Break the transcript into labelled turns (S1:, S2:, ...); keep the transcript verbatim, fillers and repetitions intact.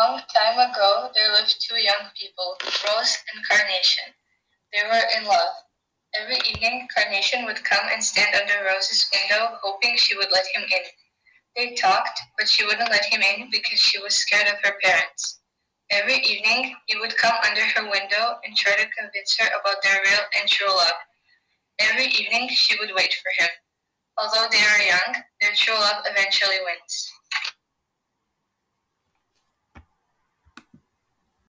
S1: long time ago, there lived two young people, Rose and Carnation. They were in love. Every evening, Carnation would come and stand under Rose's window, hoping she would let him in. They talked, but she wouldn't let him in because she was scared of her parents. Every evening, he would come under her window and try to convince her about their real and true love. Every evening, she would wait for him. Although they are young, their true love eventually wins.